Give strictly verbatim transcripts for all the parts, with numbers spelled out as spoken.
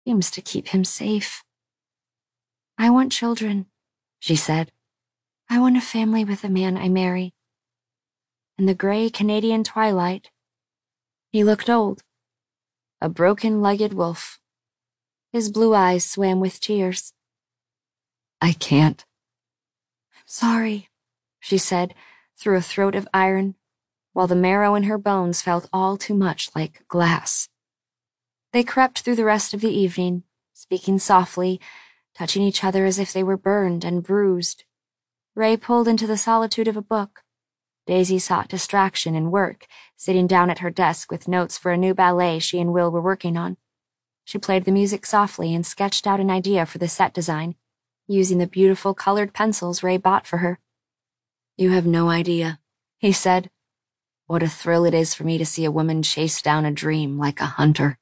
seems to keep him safe. I want children, she said. I want a family with the man I marry. In the gray Canadian twilight, he looked old, a broken-legged wolf. His blue eyes swam with tears. I can't. I'm sorry, she said, through a throat of iron, while the marrow in her bones felt all too much like glass. They crept through the rest of the evening, speaking softly, touching each other as if they were burned and bruised. Ray pulled into the solitude of a book. Daisy sought distraction in work, sitting down at her desk with notes for a new ballet she and Will were working on. She played the music softly and sketched out an idea for the set design, using the beautiful colored pencils Ray bought for her. You have no idea, he said, what a thrill it is for me to see a woman chase down a dream like a hunter.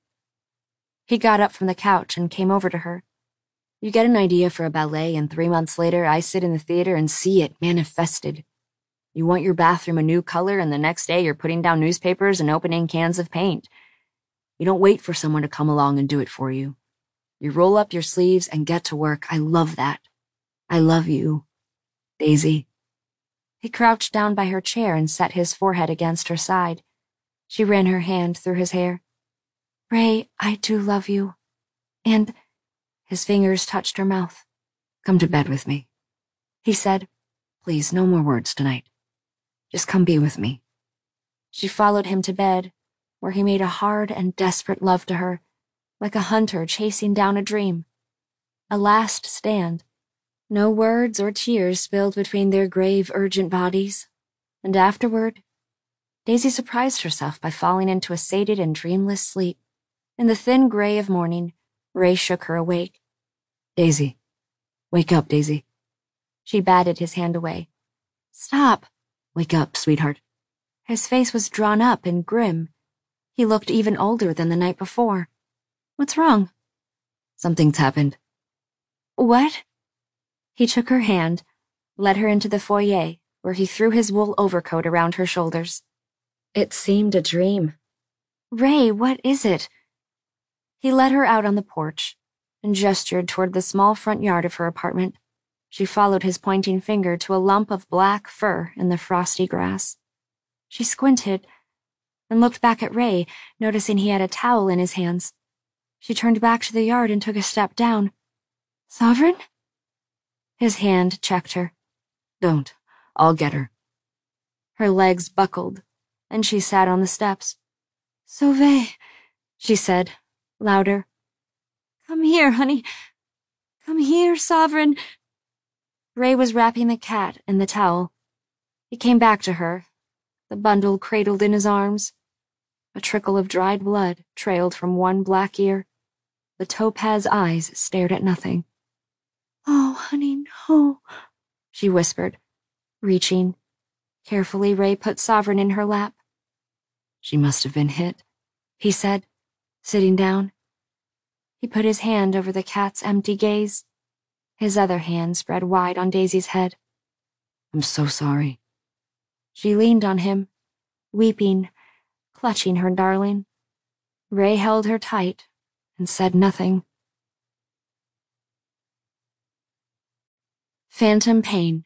He got up from the couch and came over to her. You get an idea for a ballet, and three months later I sit in the theater and see it manifested. You want your bathroom a new color, and the next day you're putting down newspapers and opening cans of paint. You don't wait for someone to come along and do it for you. You roll up your sleeves and get to work. I love that. I love you, Daisy. He crouched down by her chair and set his forehead against her side. She ran her hand through his hair. Ray, I do love you. And his fingers touched her mouth. Come to bed with me, he said. Please, no more words tonight. Just come be with me. She followed him to bed, where he made a hard and desperate love to her, like a hunter chasing down a dream. A last stand. No words or tears spilled between their grave, urgent bodies. And afterward, Daisy surprised herself by falling into a sated and dreamless sleep. In the thin gray of morning, Ray shook her awake. Daisy. Wake up, Daisy. She batted his hand away. Stop. Wake up, sweetheart. His face was drawn up and grim. He looked even older than the night before. What's wrong? Something's happened. What? He took her hand, led her into the foyer, where he threw his wool overcoat around her shoulders. It seemed a dream. Ray, what is it? He led her out on the porch and gestured toward the small front yard of her apartment. She followed his pointing finger to a lump of black fur in the frosty grass. She squinted and looked back at Ray, noticing he had a towel in his hands. She turned back to the yard and took a step down. Sovereign? His hand checked her. Don't. I'll get her. Her legs buckled, and she sat on the steps. Sauvé, she said, louder. Come here, honey. Come here, Sovereign. Ray was wrapping the cat in the towel. He came back to her, the bundle cradled in his arms. A trickle of dried blood trailed from one black ear. The topaz eyes stared at nothing. Oh, honey, no, she whispered, reaching. Carefully, Ray put Sovereign in her lap. She must have been hit, he said, sitting down. He put his hand over the cat's empty gaze. His other hand spread wide on Daisy's head. I'm so sorry. She leaned on him, weeping, clutching her darling. Ray held her tight and said nothing. Phantom Pain.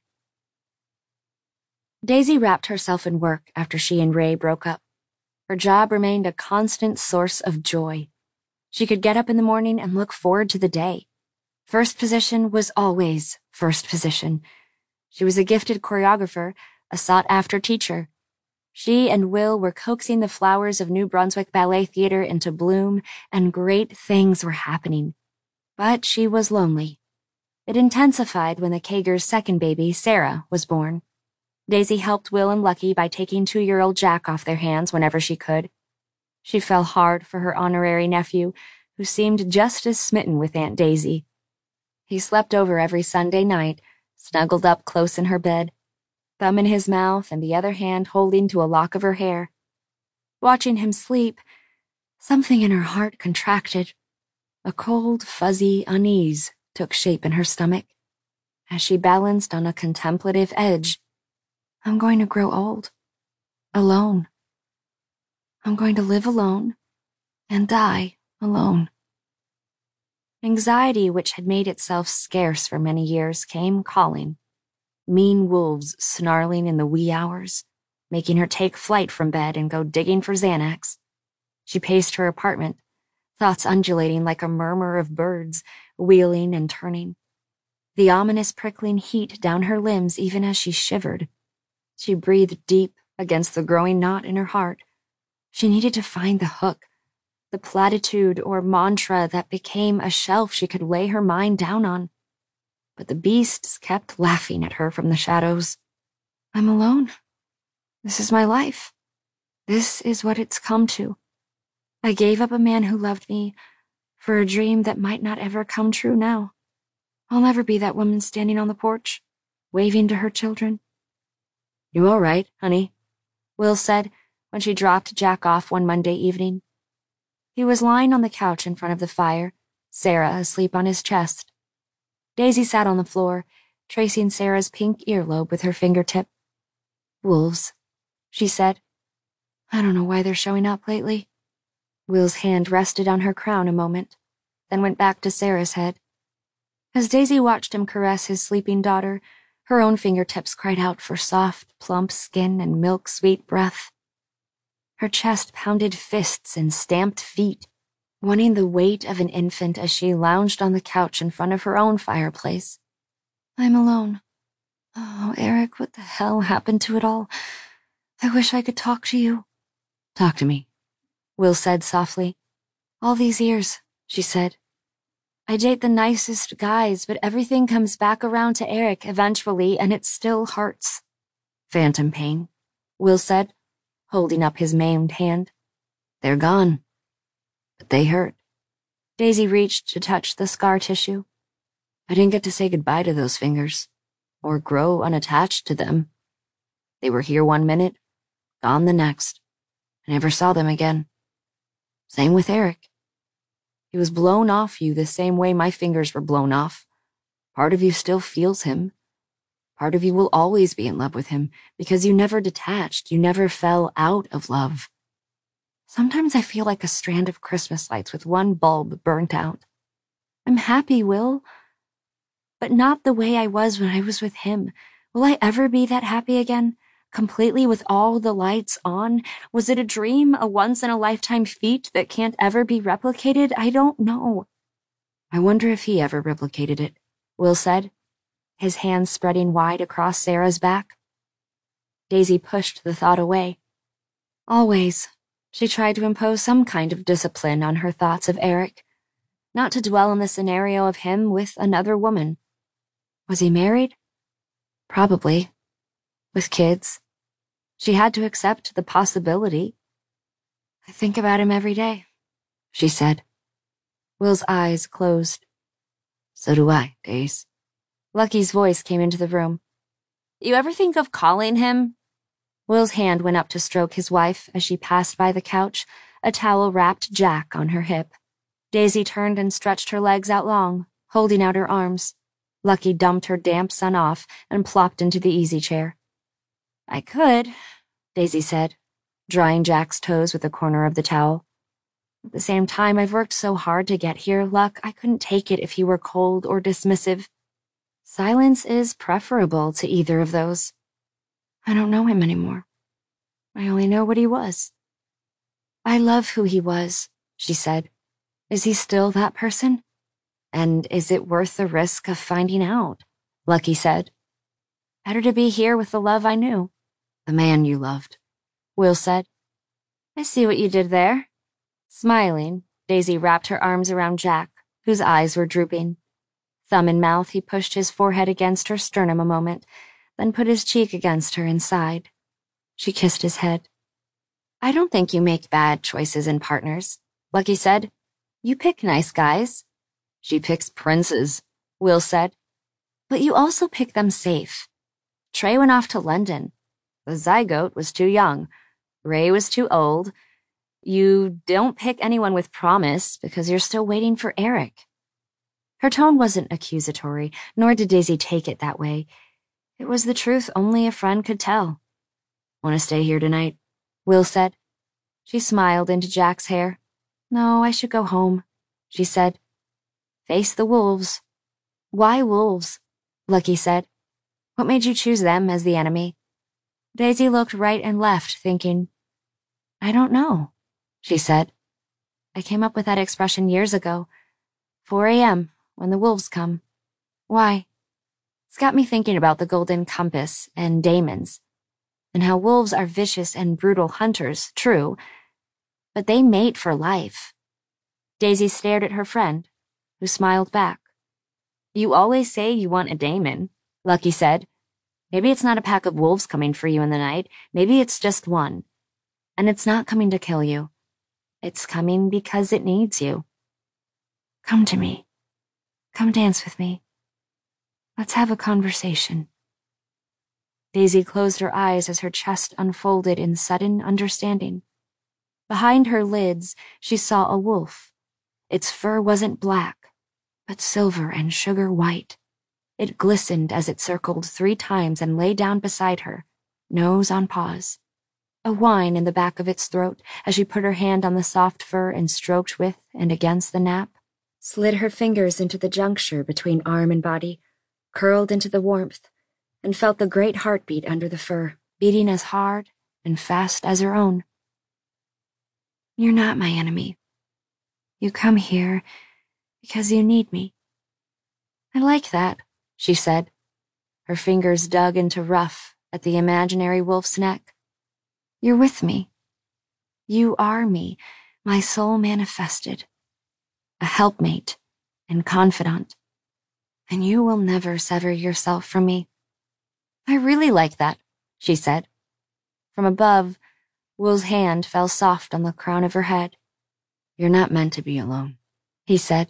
Daisy wrapped herself in work after she and Ray broke up. Her job remained a constant source of joy. She could get up in the morning and look forward to the day. First position was always first position. She was a gifted choreographer, a sought-after teacher. She and Will were coaxing the flowers of New Brunswick Ballet Theatre into bloom, and great things were happening. But she was lonely. It intensified when the Kagers' second baby, Sarah, was born. Daisy helped Will and Lucky by taking two-year-old Jack off their hands whenever she could. She fell hard for her honorary nephew, who seemed just as smitten with Aunt Daisy. He slept over every Sunday night, snuggled up close in her bed, thumb in his mouth and the other hand holding to a lock of her hair. Watching him sleep, something in her heart contracted. A cold, fuzzy unease took shape in her stomach. As she balanced on a contemplative edge, I'm going to grow old. Alone. I'm going to live alone and die alone. Anxiety, which had made itself scarce for many years, came calling. Mean wolves snarling in the wee hours, making her take flight from bed and go digging for Xanax. She paced her apartment, thoughts undulating like a murmur of birds, wheeling and turning. The ominous prickling heat down her limbs even as she shivered. She breathed deep against the growing knot in her heart. She needed to find the hook, the platitude or mantra that became a shelf she could lay her mind down on. But the beasts kept laughing at her from the shadows. I'm alone. This is my life. This is what it's come to. I gave up a man who loved me for a dream that might not ever come true now. I'll never be that woman standing on the porch, waving to her children. You all right, honey? Will said when she dropped Jack off one Monday evening. He was lying on the couch in front of the fire, Sarah asleep on his chest. Daisy sat on the floor, tracing Sarah's pink earlobe with her fingertip. Wolves, she said. I don't know why they're showing up lately. Will's hand rested on her crown a moment, then went back to Sarah's head. As Daisy watched him caress his sleeping daughter, her own fingertips cried out for soft, plump skin and milk-sweet breath. Her chest pounded fists and stamped feet, wanting the weight of an infant as she lounged on the couch in front of her own fireplace. I'm alone. Oh, Eric, what the hell happened to it all? I wish I could talk to you. Talk to me, Will said softly. All these years, she said. I date the nicest guys, but everything comes back around to Eric eventually, and it still hurts. Phantom pain, Will said, holding up his maimed hand. They're gone. But they hurt. Daisy reached to touch the scar tissue. I didn't get to say goodbye to those fingers, or grow unattached to them. They were here one minute, gone the next. I never saw them again. Same with Eric. He was blown off you the same way my fingers were blown off. Part of you still feels him. Part of you will always be in love with him because you never detached, you never fell out of love. Sometimes I feel like a strand of Christmas lights with one bulb burnt out. I'm happy, Will, but not the way I was when I was with him. Will I ever be that happy again? Completely with all the lights on? Was it a dream, a once-in-a-lifetime feat that can't ever be replicated? I don't know. I wonder if he ever replicated it, Will said, his hands spreading wide across Sarah's back. Daisy pushed the thought away. Always, she tried to impose some kind of discipline on her thoughts of Eric, not to dwell on the scenario of him with another woman. Was he married? Probably. With kids. She had to accept the possibility. I think about him every day, she said. Will's eyes closed. So do I, Daisy. Lucky's voice came into the room. You ever think of calling him? Will's hand went up to stroke his wife as she passed by the couch, a towel-wrapped Jack on her hip. Daisy turned and stretched her legs out long, holding out her arms. Lucky dumped her damp son off and plopped into the easy chair. I could, Daisy said, drying Jack's toes with a corner of the towel. At the same time, I've worked so hard to get here, Luck, I couldn't take it if he were cold or dismissive. Silence is preferable to either of those. I don't know him anymore. I only know what he was. I love who he was, she said. Is he still that person? And is it worth the risk of finding out? Lucky said. Better to be here with the love I knew. The man you loved, Will said. I see what you did there. Smiling, Daisy wrapped her arms around Jack, whose eyes were drooping. Thumb in mouth, he pushed his forehead against her sternum a moment, then put his cheek against her and sighed. She kissed his head. I don't think you make bad choices in partners, Lucky said. You pick nice guys. She picks princes, Will said. But you also pick them safe. Trey went off to London. The zygote was too young. Ray was too old. You don't pick anyone with promise because you're still waiting for Eric. Her tone wasn't accusatory, nor did Daisy take it that way. It was the truth only a friend could tell. Want to stay here tonight? Will said. She smiled into Jack's hair. No, I should go home, she said. Face the wolves. Why wolves? Lucky said. What made you choose them as the enemy? Daisy looked right and left, thinking, I don't know, she said. I came up with that expression years ago. four a m, when the wolves come. Why? It's got me thinking about the Golden Compass and daemons, and how wolves are vicious and brutal hunters, true, but they mate for life. Daisy stared at her friend, who smiled back. You always say you want a daemon, Lucky said. Maybe it's not a pack of wolves coming for you in the night. Maybe it's just one. And it's not coming to kill you. It's coming because it needs you. Come to me. Come dance with me. Let's have a conversation. Daisy closed her eyes as her chest unfolded in sudden understanding. Behind her lids, she saw a wolf. Its fur wasn't black, but silver and sugar white. It glistened as it circled three times and lay down beside her, nose on paws. A whine in the back of its throat as she put her hand on the soft fur and stroked with and against the nap, slid her fingers into the juncture between arm and body, curled into the warmth, and felt the great heartbeat under the fur, beating as hard and fast as her own. You're not my enemy. You come here because you need me. I like that, she said. Her fingers dug into rough at the imaginary wolf's neck. You're with me. You are me, my soul manifested. A helpmate and confidant. And you will never sever yourself from me. I really like that, she said. From above, Will's hand fell soft on the crown of her head. You're not meant to be alone, he said.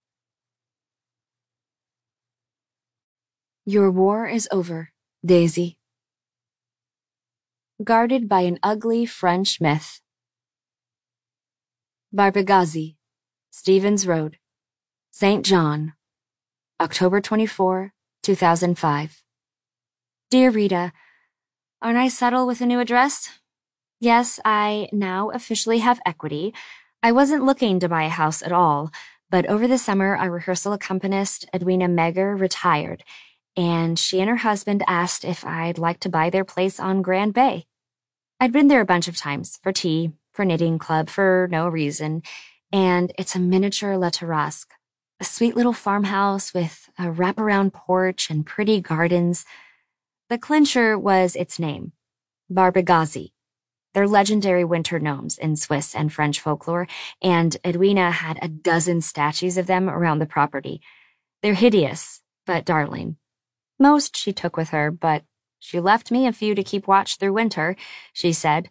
Your war is over, Daisy. Guarded by an ugly French myth. Barbegazi, Stevens Road, Saint John, October twenty-fourth, two thousand five. Dear Rita, aren't I settled with a new address? Yes, I now officially have equity. I wasn't looking to buy a house at all, but over the summer our rehearsal accompanist, Edwina Megger, retired, and she and her husband asked if I'd like to buy their place on Grand Bay. I'd been there a bunch of times, for tea, for knitting club, for no reason, and it's a miniature La Tarasque, a sweet little farmhouse with a wraparound porch and pretty gardens. The clincher was its name, Barbegazi. They're legendary winter gnomes in Swiss and French folklore, and Edwina had a dozen statues of them around the property. They're hideous, but darling. Most she took with her, but she left me a few to keep watch through winter, she said.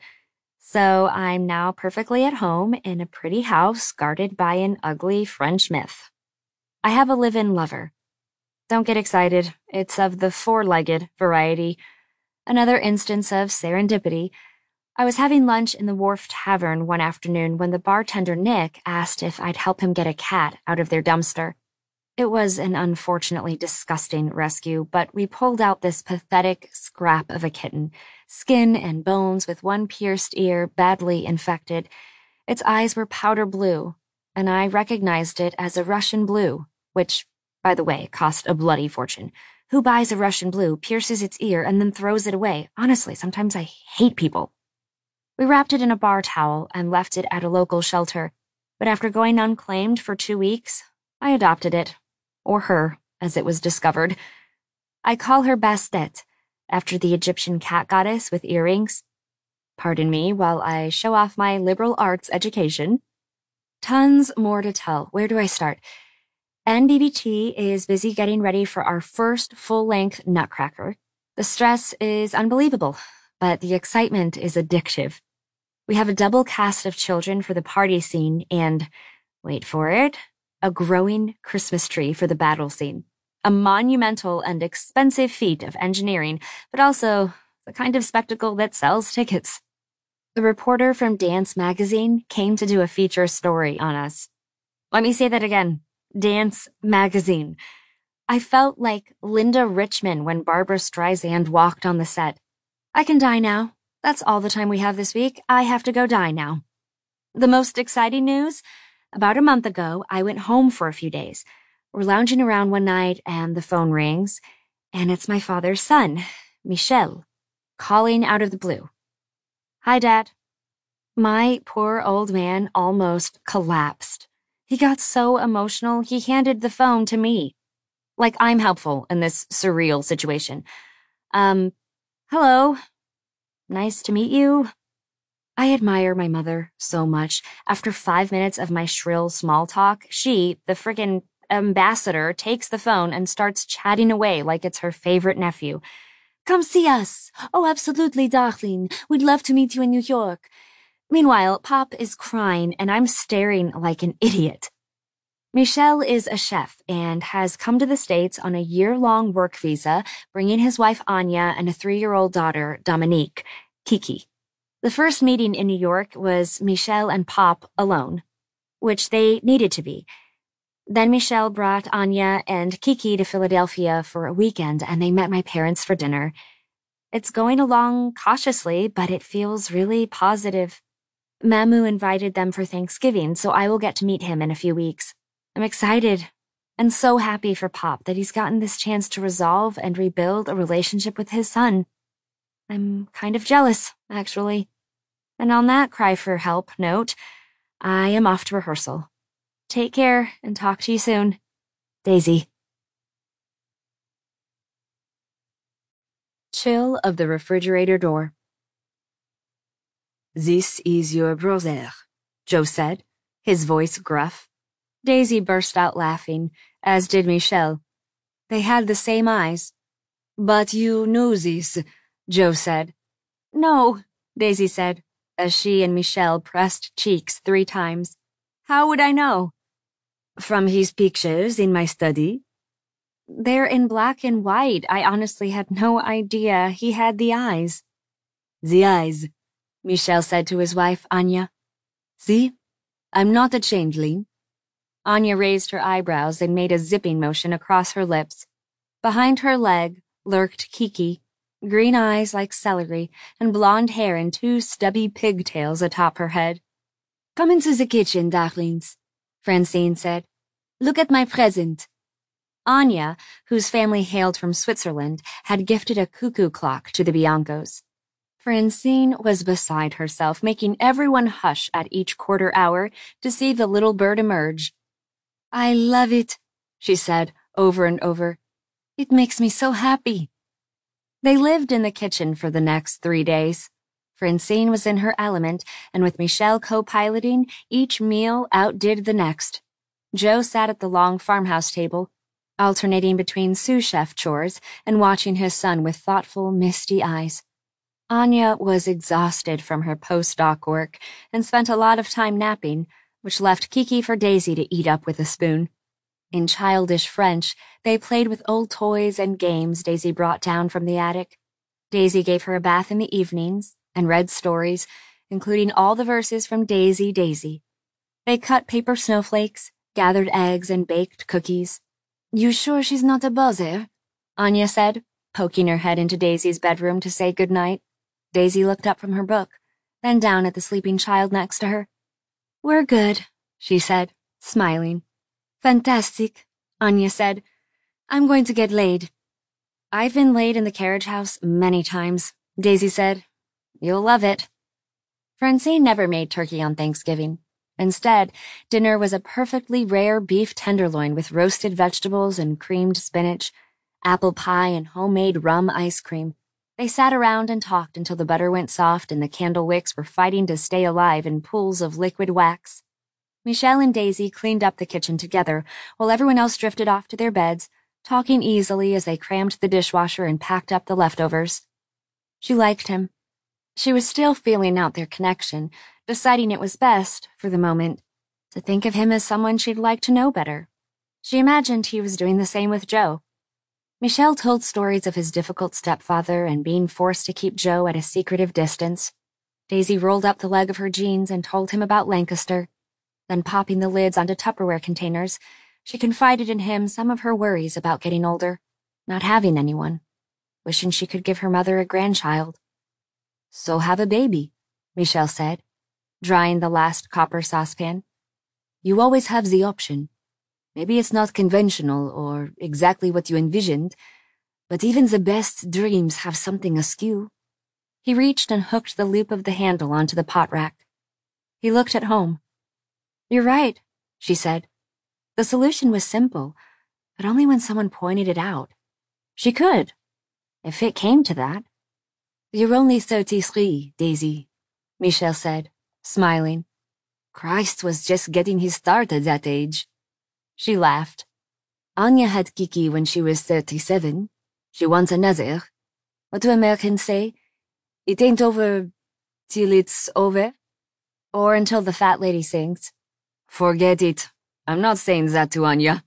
So I'm now perfectly at home in a pretty house guarded by an ugly French myth. I have a live-in lover. Don't get excited. It's of the four-legged variety. Another instance of serendipity. I was having lunch in the Wharf Tavern one afternoon when the bartender Nick asked if I'd help him get a cat out of their dumpster. It was an unfortunately disgusting rescue, but we pulled out this pathetic scrap of a kitten, skin and bones with one pierced ear badly infected. Its eyes were powder blue, and I recognized it as a Russian blue, which, by the way, cost a bloody fortune. Who buys a Russian blue, pierces its ear, and then throws it away? Honestly, sometimes I hate people. We wrapped it in a bar towel and left it at a local shelter, but after going unclaimed for two weeks, I adopted it. Or her, as it was discovered. I call her Bastet, after the Egyptian cat goddess with earrings. Pardon me while I show off my liberal arts education. Tons more to tell. Where do I start? N B B T is busy getting ready for our first full-length Nutcracker. The stress is unbelievable, but the excitement is addictive. We have a double cast of children for the party scene and, wait for it, a growing Christmas tree for the battle scene. A monumental and expensive feat of engineering, but also the kind of spectacle that sells tickets. The reporter from Dance Magazine came to do a feature story on us. Let me say that again. Dance Magazine. I felt like Linda Richman when Barbra Streisand walked on the set. I can die now. That's all the time we have this week. I have to go die now. The most exciting news? About a month ago, I went home for a few days. We're lounging around one night and the phone rings, and it's my father's son, Michel, calling out of the blue. Hi, Dad. My poor old man almost collapsed. He got so emotional, he handed the phone to me. Like I'm helpful in this surreal situation. Um, hello. Nice to meet you. I admire my mother so much. After five minutes of my shrill small talk, she, the frickin' ambassador, takes the phone and starts chatting away like it's her favorite nephew. Come see us. Oh, absolutely, darling. We'd love to meet you in New York. Meanwhile, Pop is crying and I'm staring like an idiot. Michel is a chef and has come to the States on a year-long work visa, bringing his wife Anya and a three-year-old daughter, Dominique, Kiki. The first meeting in New York was Michel and Pop alone, which they needed to be. Then Michel brought Anya and Kiki to Philadelphia for a weekend, and they met my parents for dinner. It's going along cautiously, but it feels really positive. Mamu invited them for Thanksgiving, so I will get to meet him in a few weeks. I'm excited and so happy for Pop that he's gotten this chance to resolve and rebuild a relationship with his son. I'm kind of jealous, actually. And on that cry for help note, I am off to rehearsal. Take care and talk to you soon. Daisy. Chill of the refrigerator door. This is your brother, Joe said, his voice gruff. Daisy burst out laughing, as did Michel. They had the same eyes. But you knew this, Joe said. No, Daisy said, as she and Michel pressed cheeks three times. How would I know? From his pictures in my study. They're in black and white. I honestly had no idea he had the eyes. The eyes, Michel said to his wife, Anya. See? I'm not a changeling. Anya raised her eyebrows and made a zipping motion across her lips. Behind her leg lurked Kiki, green eyes like celery and blonde hair and two stubby pigtails atop her head. Come into the kitchen, darlings, Francine said. Look at my present. Anya, whose family hailed from Switzerland, had gifted a cuckoo clock to the Biancos. Francine was beside herself, making everyone hush at each quarter hour to see the little bird emerge. I love it, she said over and over. It makes me so happy. They lived in the kitchen for the next three days. Francine was in her element, and with Michel co-piloting, each meal outdid the next. Joe sat at the long farmhouse table, alternating between sous chef chores and watching his son with thoughtful, misty eyes. Anya was exhausted from her postdoc work and spent a lot of time napping, which left Kiki for Daisy to eat up with a spoon. In childish French, they played with old toys and games Daisy brought down from the attic. Daisy gave her a bath in the evenings and read stories, including all the verses from Daisy, Daisy. They cut paper snowflakes, gathered eggs, and baked cookies. You sure she's not a buzzer? Anya said, poking her head into Daisy's bedroom to say goodnight. Daisy looked up from her book, then down at the sleeping child next to her. We're good, she said, smiling. Fantastic, Anya said. I'm going to get laid. I've been laid in the carriage house many times, Daisy said. You'll love it. Francine never made turkey on Thanksgiving. Instead, dinner was a perfectly rare beef tenderloin with roasted vegetables and creamed spinach, apple pie and homemade rum ice cream. They sat around and talked until the butter went soft and the candle wicks were fighting to stay alive in pools of liquid wax. Michel and Daisy cleaned up the kitchen together, while everyone else drifted off to their beds, talking easily as they crammed the dishwasher and packed up the leftovers. She liked him. She was still feeling out their connection, deciding it was best, for the moment, to think of him as someone she'd like to know better. She imagined he was doing the same with Joe. Michel told stories of his difficult stepfather and being forced to keep Joe at a secretive distance. Daisy rolled up the leg of her jeans and told him about Lancaster. Then, popping the lids onto Tupperware containers, she confided in him some of her worries about getting older, not having anyone, wishing she could give her mother a grandchild. So have a baby, Michel said, drying the last copper saucepan. You always have the option. Maybe it's not conventional or exactly what you envisioned, but even the best dreams have something askew. He reached and hooked the loop of the handle onto the pot rack. He looked at home. You're right, she said. The solution was simple, but only when someone pointed it out. She could, if it came to that. You're only thirty-three, Daisy, Michel said, smiling. Christ was just getting his start at that age. She laughed. Anya had Kiki when she was thirty-seven. She wants another. What do Americans say? It ain't over till it's over? Or until the fat lady sings. Forget it. I'm not saying that to Anya.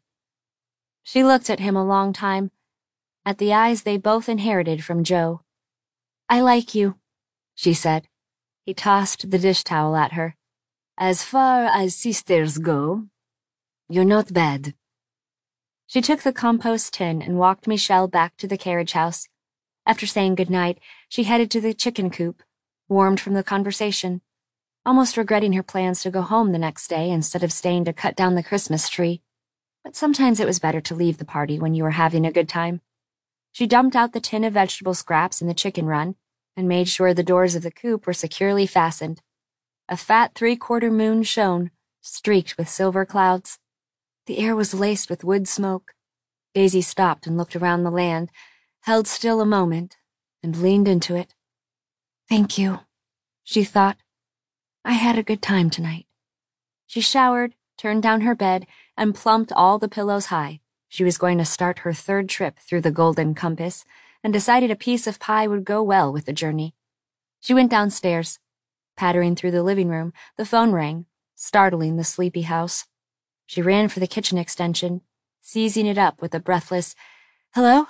She looked at him a long time, at the eyes they both inherited from Joe. I like you, she said. He tossed the dish towel at her. As far as sisters go, you're not bad. She took the compost tin and walked Michel back to the carriage house. After saying goodnight, she headed to the chicken coop, warmed from the conversation, almost regretting her plans to go home the next day instead of staying to cut down the Christmas tree. But sometimes it was better to leave the party when you were having a good time. She dumped out the tin of vegetable scraps in the chicken run and made sure the doors of the coop were securely fastened. A fat three-quarter moon shone, streaked with silver clouds. The air was laced with wood smoke. Daisy stopped and looked around the land, held still a moment, and leaned into it. Thank you, she thought. I had a good time tonight. She showered, turned down her bed, and plumped all the pillows high. She was going to start her third trip through the Golden Compass, and decided a piece of pie would go well with the journey. She went downstairs. Pattering through the living room, the phone rang, startling the sleepy house. She ran for the kitchen extension, seizing it up with a breathless, Hello?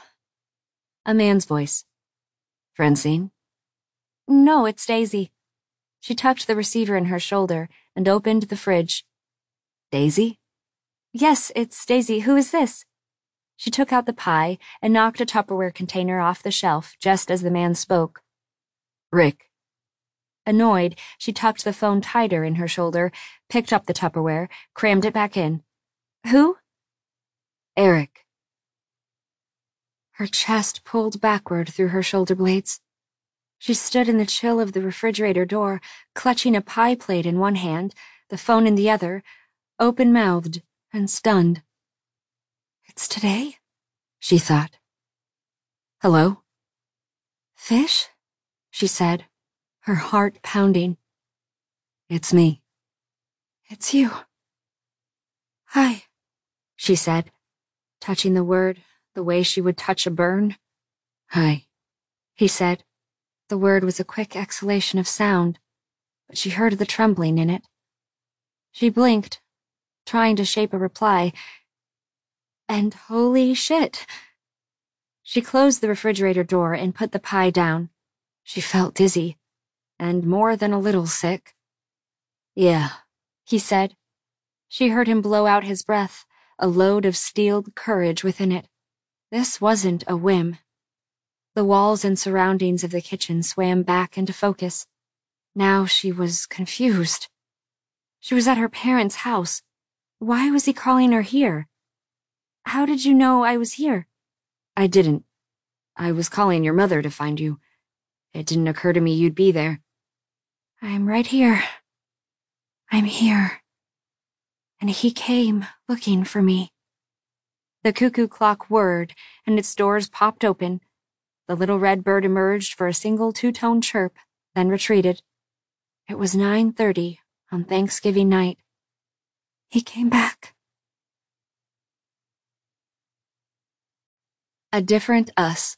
A man's voice. Francine? No, it's Daisy. She tucked the receiver in her shoulder and opened the fridge. Daisy? Yes, it's Daisy. Who is this? She took out the pie and knocked a Tupperware container off the shelf just as the man spoke. Rick. Annoyed, she tucked the phone tighter in her shoulder, picked up the Tupperware, crammed it back in. Who? Eric. Her chest pulled backward through her shoulder blades. She stood in the chill of the refrigerator door, clutching a pie plate in one hand, the phone in the other, open-mouthed and stunned. It's today? She thought. Hello? Fish? She said, her heart pounding. It's me. It's you. Hi, she said, touching the word the way she would touch a burn. Hi, he said. The word was a quick exhalation of sound, but she heard the trembling in it. She blinked, trying to shape a reply, and holy shit. She closed the refrigerator door and put the pie down. She felt dizzy, and more than a little sick. Yeah, he said. She heard him blow out his breath, a load of steeled courage within it. This wasn't a whim. The walls and surroundings of the kitchen swam back into focus. Now she was confused. She was at her parents' house. Why was he calling her here? How did you know I was here? I didn't. I was calling your mother to find you. It didn't occur to me you'd be there. I'm right here. I'm here. And he came looking for me. The cuckoo clock whirred, and its doors popped open. The little red bird emerged for a single two-tone chirp, then retreated. It was nine thirty on Thanksgiving night. He came back. A Different Us.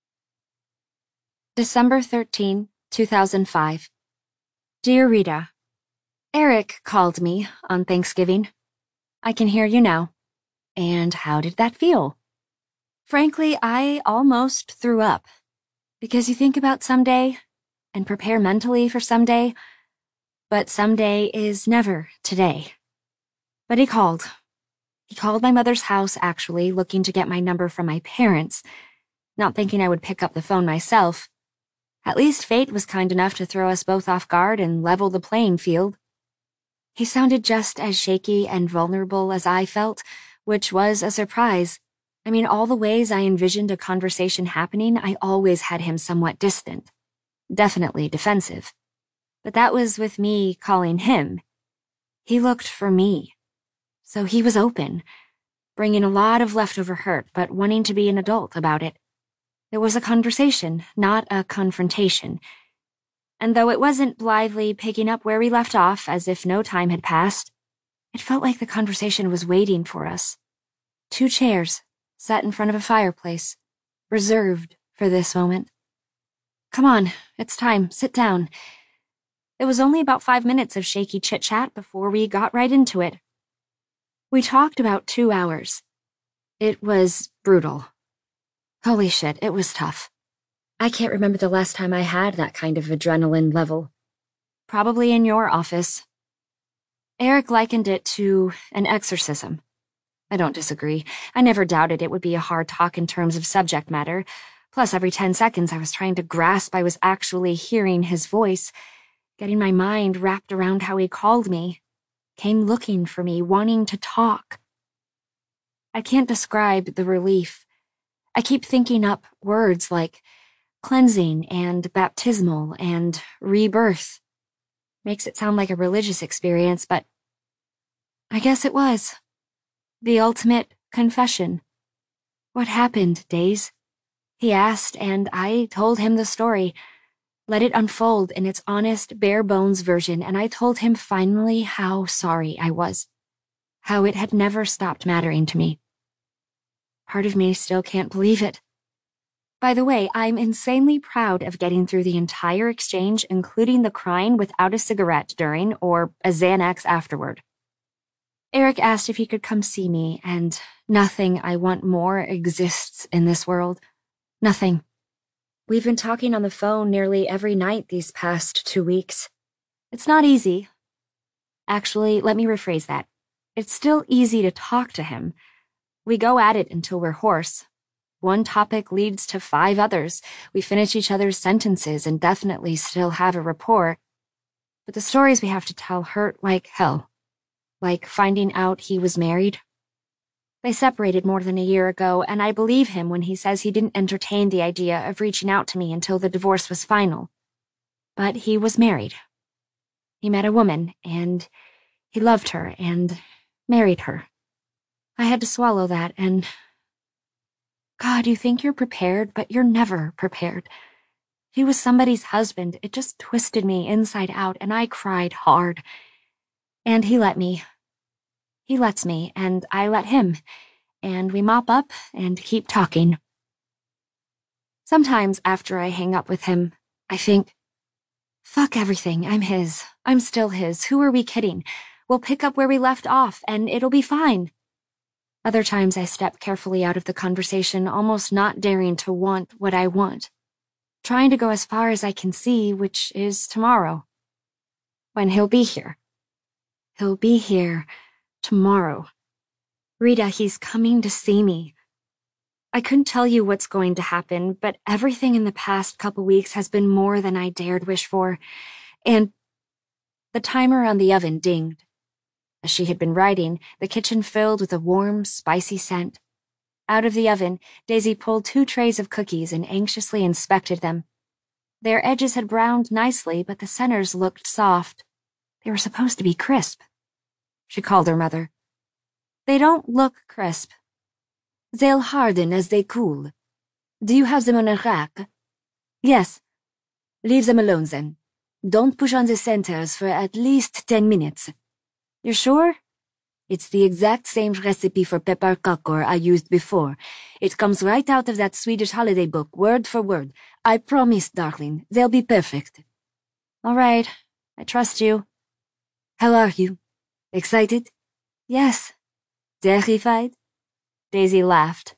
December thirteenth, two thousand five. Dear Rita, Eric called me on Thanksgiving. I can hear you now. And how did that feel? Frankly, I almost threw up. Because you think about someday and prepare mentally for someday, but someday is never today. But he called. He called my mother's house, actually, looking to get my number from my parents, not thinking I would pick up the phone myself. At least fate was kind enough to throw us both off guard and level the playing field. He sounded just as shaky and vulnerable as I felt which was a surprise. I mean, all the ways I envisioned a conversation happening, I always had him somewhat distant. Definitely defensive. But that was with me calling him. He looked for me. So he was open, bringing a lot of leftover hurt, but wanting to be an adult about it. It was a conversation, not a confrontation. And though it wasn't blithely picking up where we left off as if no time had passed, it felt like the conversation was waiting for us. Two chairs, sat in front of a fireplace, reserved for this moment. Come on, it's time, sit down. It was only about five minutes of shaky chit-chat before we got right into it. We talked about two hours. It was brutal. Holy shit, it was tough. I can't remember the last time I had that kind of adrenaline level. Probably in your office. Eric likened it to an exorcism. I don't disagree. I never doubted it would be a hard talk in terms of subject matter. Plus, every ten seconds I was trying to grasp I was actually hearing his voice, getting my mind wrapped around how he called me, came looking for me, wanting to talk. I can't describe the relief. I keep thinking up words like cleansing and baptismal and rebirth. Makes it sound like a religious experience, but I guess it was. The ultimate confession. What happened, Days? He asked, and I told him the story. Let it unfold in its honest, bare-bones version, and I told him finally how sorry I was. How it had never stopped mattering to me. Part of me still can't believe it. By the way, I'm insanely proud of getting through the entire exchange, including the crying without a cigarette during or a Xanax afterward. Eric asked if he could come see me, and nothing I want more exists in this world. Nothing. We've been talking on the phone nearly every night these past two weeks. It's not easy. Actually, let me rephrase that. It's still easy to talk to him. We go at it until we're hoarse. One topic leads to five others. We finish each other's sentences and definitely still have a rapport. But the stories we have to tell hurt like hell. Like finding out he was married. They separated more than a year ago, and I believe him when he says he didn't entertain the idea of reaching out to me until the divorce was final. But he was married. He met a woman, and he loved her, and married her. I had to swallow that, and... God, you think you're prepared, but you're never prepared. He was somebody's husband. It just twisted me inside out, and I cried hard. And he let me. He lets me, and I let him, and we mop up and keep talking. Sometimes after I hang up with him, I think, fuck everything, I'm his. I'm still his. Who are we kidding? We'll pick up where we left off, and it'll be fine. Other times I step carefully out of the conversation, almost not daring to want what I want. Trying to go as far as I can see, which is tomorrow. When he'll be here. He'll be here tomorrow. Rita, he's coming to see me. I couldn't tell you what's going to happen, but everything in the past couple weeks has been more than I dared wish for, and the timer on the oven dinged. As she had been writing, the kitchen filled with a warm, spicy scent. Out of the oven, Daisy pulled two trays of cookies and anxiously inspected them. Their edges had browned nicely, but the centers looked soft. They were supposed to be crisp. She called her mother. They don't look crisp. They'll harden as they cool. Do you have them on a rack? Yes. Leave them alone then. Don't push on the centers for at least ten minutes. You're sure? It's the exact same recipe for pepperkakor I used before. It comes right out of that Swedish holiday book, word for word. I promise, darling, they'll be perfect. All right, I trust you. How are you? Excited? Yes. Terrified? Daisy laughed.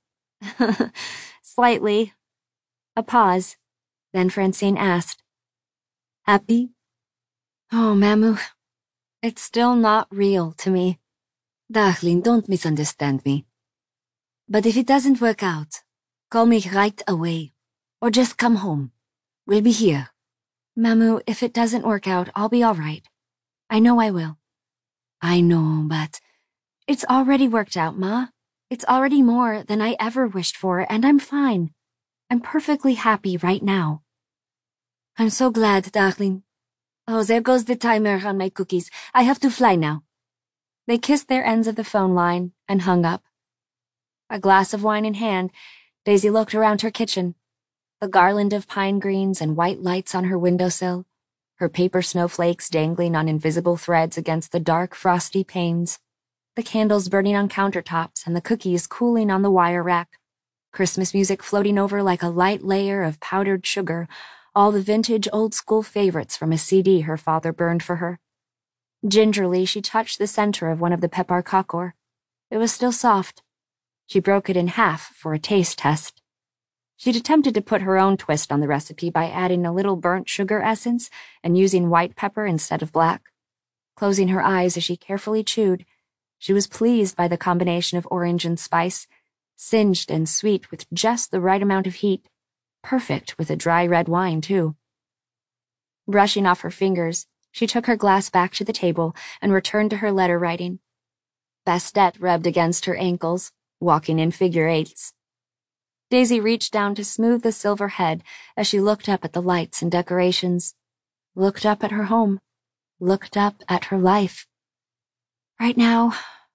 Slightly. A pause. Then Francine asked, Happy? Oh, Mamu. It's still not real to me. Darling, don't misunderstand me. But if it doesn't work out, call me right away. Or just come home. We'll be here. Mamu, if it doesn't work out, I'll be all right. I know I will. I know, but... It's already worked out, Ma. It's already more than I ever wished for, and I'm fine. I'm perfectly happy right now. I'm so glad, darling. Oh, there goes the timer on my cookies. I have to fly now. They kissed their ends of the phone line and hung up. A glass of wine in hand, Daisy looked around her kitchen. The garland of pine greens and white lights on her windowsill, her paper snowflakes dangling on invisible threads against the dark, frosty panes, the candles burning on countertops and the cookies cooling on the wire rack, Christmas music floating over like a light layer of powdered sugar, all the vintage old-school favorites from a C D her father burned for her. Gingerly, she touched the center of one of the pepper kakor. It was still soft. She broke it in half for a taste test. She'd attempted to put her own twist on the recipe by adding a little burnt sugar essence and using white pepper instead of black. Closing her eyes as she carefully chewed, she was pleased by the combination of orange and spice, singed and sweet with just the right amount of heat, perfect with a dry red wine, too. Brushing off her fingers, she took her glass back to the table and returned to her letter writing. Bastet rubbed against her ankles, walking in figure eights. Daisy reached down to smooth the silver head as she looked up at the lights and decorations, looked up at her home, looked up at her life. Right now,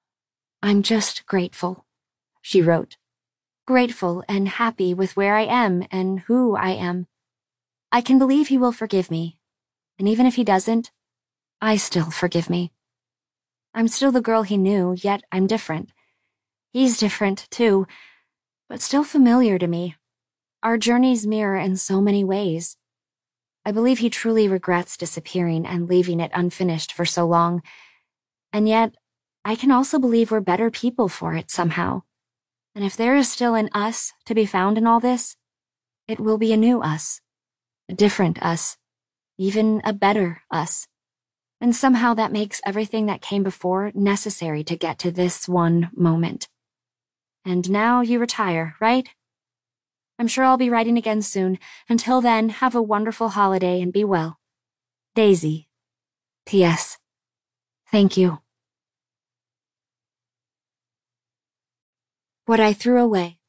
I'm just grateful, she wrote. Grateful and happy with where I am and who I am. I can believe he will forgive me, and even if he doesn't, I still forgive me. I'm still the girl he knew, yet I'm different. He's different, too, but still familiar to me. Our journeys mirror in so many ways. I believe he truly regrets disappearing and leaving it unfinished for so long, and yet I can also believe we're better people for it somehow. And if there is still an us to be found in all this, it will be a new us, a different us, even a better us. And somehow that makes everything that came before necessary to get to this one moment. And now you retire, right? I'm sure I'll be writing again soon. Until then, have a wonderful holiday and be well. Daisy. P S. Thank you. What I threw away.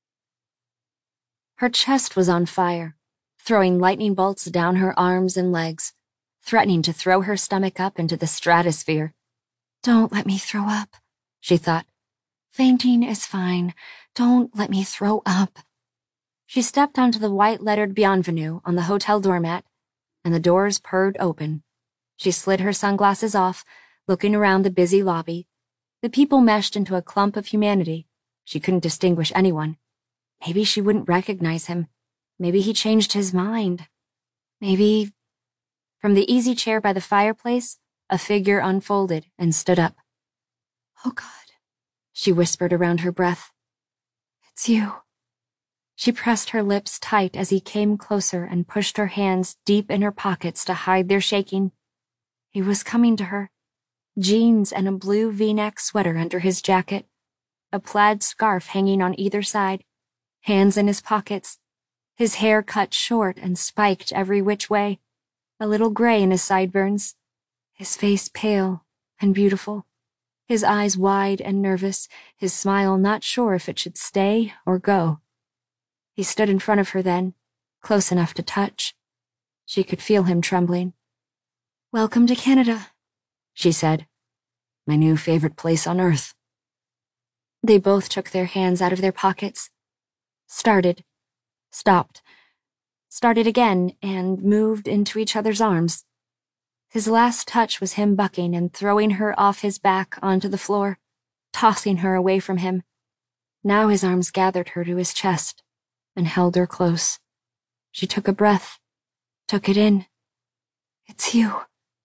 Her chest was on fire, throwing lightning bolts down her arms and legs, threatening to throw her stomach up into the stratosphere. Don't let me throw up, she thought. Fainting is fine. Don't let me throw up. She stepped onto the white-lettered bienvenue on the hotel doormat, and the doors purred open. She slid her sunglasses off, looking around the busy lobby. The people meshed into a clump of humanity. She couldn't distinguish anyone. Maybe she wouldn't recognize him. Maybe he changed his mind. Maybe... From the easy chair by the fireplace, a figure unfolded and stood up. Oh, God, she whispered around her breath. It's you. She pressed her lips tight as he came closer and pushed her hands deep in her pockets to hide their shaking. He was coming to her. Jeans and a blue V-neck sweater under his jacket, a plaid scarf hanging on either side, hands in his pockets, his hair cut short and spiked every which way, a little gray in his sideburns, his face pale and beautiful, his eyes wide and nervous, his smile not sure if it should stay or go. He stood in front of her then, close enough to touch. She could feel him trembling. Welcome to Canada, she said. My new favorite place on earth. They both took their hands out of their pockets, started, stopped, started again, and moved into each other's arms. His last touch was him bucking and throwing her off his back onto the floor, tossing her away from him. Now his arms gathered her to his chest and held her close. She took a breath, took it in. It's you.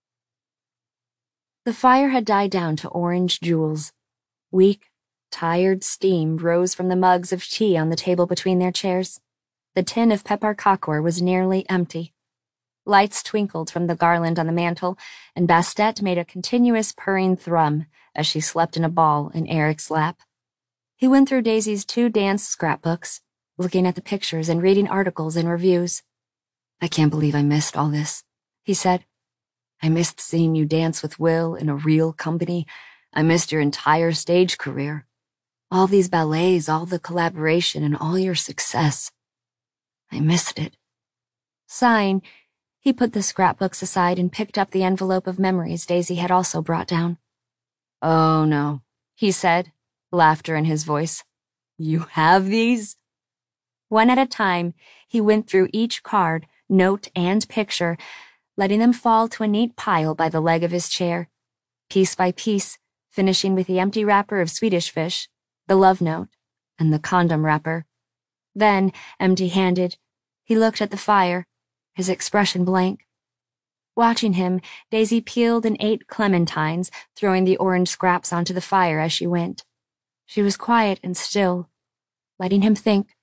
The fire had died down to orange jewels. Weak, tired steam rose from the mugs of tea on the table between their chairs. The tin of pepper kakor was nearly empty. Lights twinkled from the garland on the mantel, and Bastet made a continuous purring thrum as she slept in a ball in Eric's lap. He went through Daisy's two dance scrapbooks, looking at the pictures and reading articles and reviews. I can't believe I missed all this, he said. I missed seeing you dance with Will in a real company. I missed your entire stage career. All these ballets, all the collaboration, and all your success. I missed it. Sighing, he put the scrapbooks aside and picked up the envelope of memories Daisy had also brought down. "Oh, no," he said, laughter in his voice. "You have these?" One at a time, he went through each card, note, and picture, letting them fall to a neat pile by the leg of his chair, piece by piece, finishing with the empty wrapper of Swedish Fish, the love note, and the condom wrapper. Then, empty-handed, he looked at the fire, his expression blank. Watching him, Daisy peeled and ate clementines, throwing the orange scraps onto the fire as she went. She was quiet and still, letting him think.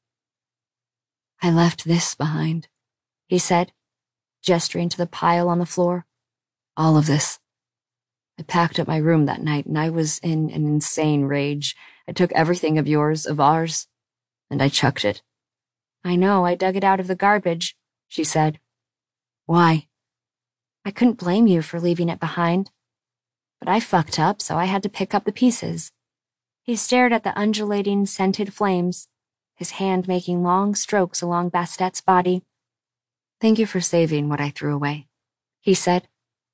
"I left this behind," he said, gesturing to the pile on the floor. "All of this. I packed up my room that night, and I was in an insane rage. I took everything of yours, of ours, and I chucked it." "I know, I dug it out of the garbage," she said. "Why?" "I couldn't blame you for leaving it behind. But I fucked up, so I had to pick up the pieces." He stared at the undulating, scented flames, his hand making long strokes along Bastette's body. "Thank you for saving what I threw away," he said.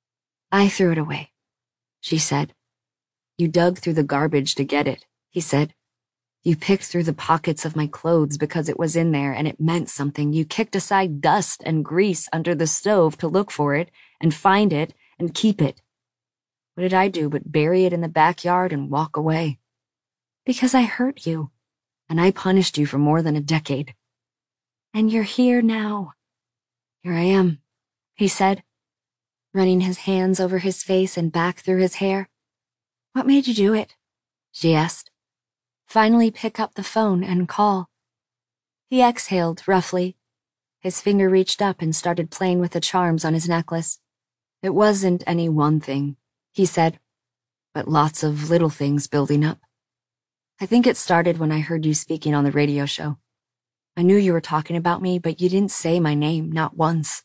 "I threw it away," she said. "You dug through the garbage to get it," he said. "You picked through the pockets of my clothes because it was in there and it meant something. You kicked aside dust and grease under the stove to look for it and find it and keep it. What did I do but bury it in the backyard and walk away? Because I hurt you, and I punished you for more than a decade. And you're here now." "Here I am," he said, running his hands over his face and back through his hair. "What made you do it?" she asked. "Finally pick up the phone and call." He exhaled roughly. His finger reached up and started playing with the charms on his necklace. "It wasn't any one thing," he said, "but lots of little things building up. I think it started when I heard you speaking on the radio show. I knew you were talking about me, but you didn't say my name, not once.